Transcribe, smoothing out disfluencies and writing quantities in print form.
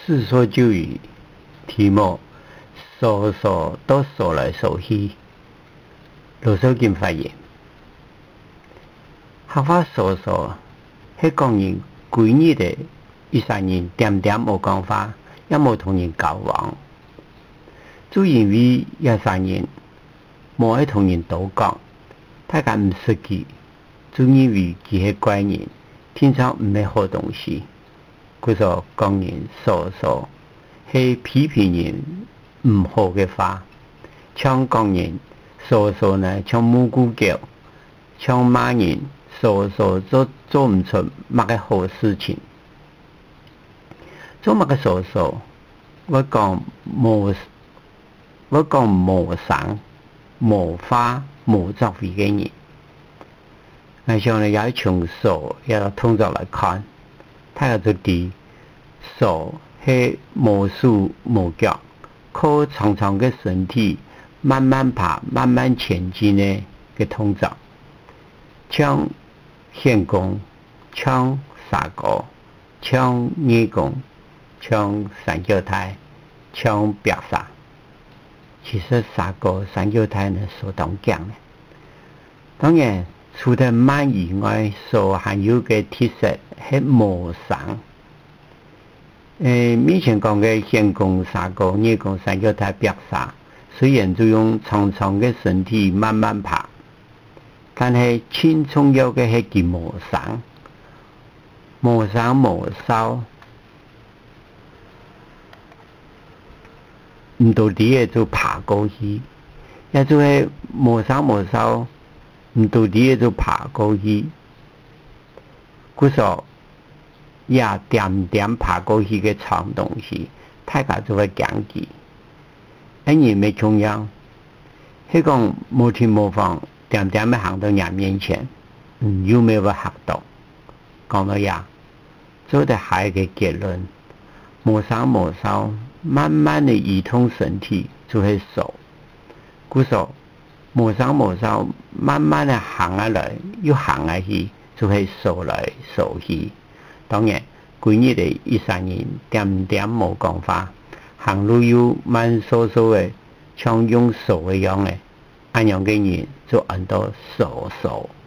世说旧语，题目数数都数来数去。罗素金发言，学法数数，迄讲人规日的一三年点点无讲法，也无同人交往。主因为一三年无爱同人多讲，大家唔识记，主因为佢係怪人，平常唔係好東西。佢所講人數數係批評人唔好嘅話，像講人數數呢，像蘑菇叫，像罵人數數做唔出乜嘅好事情。做乜嘅數數，我講無省、無花、無作為嘅人。我想呢，也從數也通俗來看，睇下就啲數係無手無腳，靠長長嘅身體慢慢爬、慢慢前進呢嘅通俗，像獻功、像沙果、像義工、像三腳太、像白沙。其實沙果、三腳太呢所當講呢，當然除咗慢以外，所含有嘅特色係無省。以前講嘅獻功、沙果、義工、三腳太、白沙，雖然就用長長嘅身體慢慢爬，但係輕重要嘅係佢無省、無省無收。唔到底嘅就爬過去，也就係無省無收，唔到底嘅就爬過去。故所也點點爬過去嘅長東西，大家就會講記。一年未重要，係講無天無放，點點嘅行到人面前，有沒有學到？講到呀，做得下一個結論，無省無收。慢慢的移動身體就會數，故所無省無收，慢慢的行下來，又行下去，就會數來數去。當然，幾日的13年點點無講法，行路又慢疏疏的，像用數一樣的，按樣嘅人就按到數數。